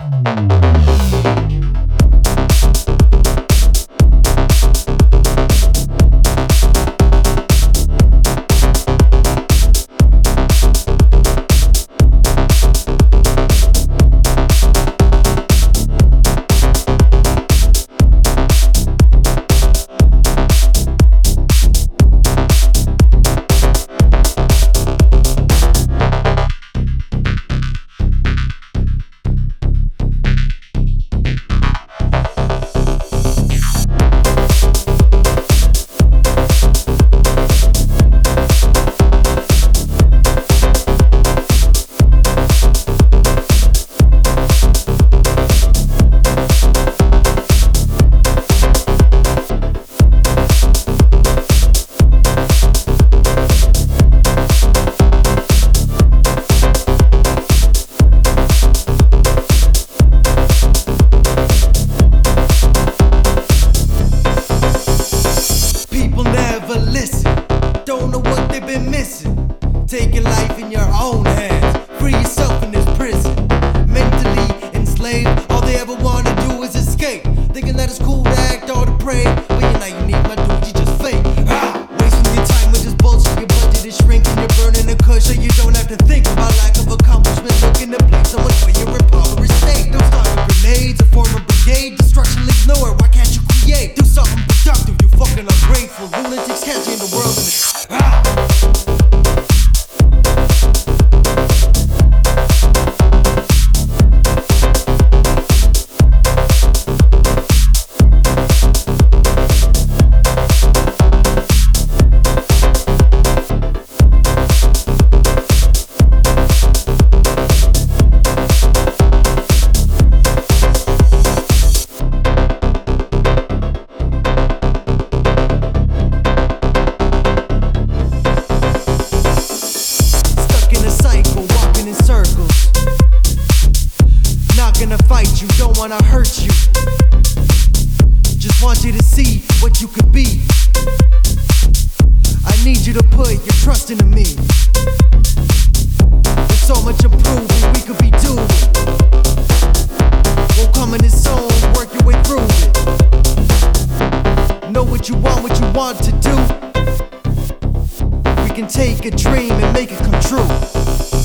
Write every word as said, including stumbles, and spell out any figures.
Taking life in your own hands. Free yourself in this prison. Mentally enslaved. All they ever wanna do is escape. Thinking that it's cool to act all depraved, but you know you need my dude, you just fake. Ah, wasting your time with this bullshit. Your budget is shrinking, you're burning a cush, so you don't have to think about lack of accomplishment. Looking to play someone for your impoverished state. Don't start with grenades or form a brigade. Destruction leaves nowhere. Why can't you create? Do something productive. You fucking ungrateful lunatics can't change the world. In the, ah. Gonna fight you, don't wanna hurt you. Just want you to see what you could be. I need you to put your trust into me. There's so much improvement we could be doing. Won't come in its own, work your way through it. Know what you want, what you want to do. We can take a dream and make it come true.